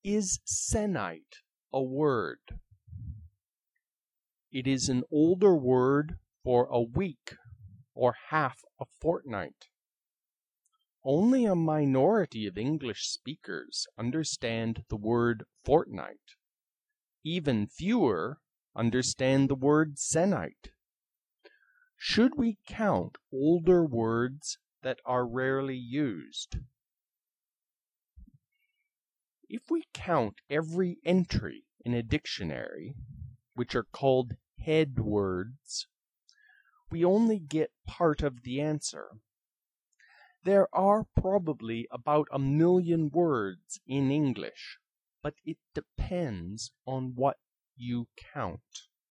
Is sennight a word? It is an older word for a week or half a fortnight. Only a minority of English speakers understand the word fortnight. Even fewer understand the word sennight. Should we count older words that are rarely used? If we count every entry in a dictionary, which are called head words, we only get part of the answer. There are probably about 1 million words in English, but it depends on what you count.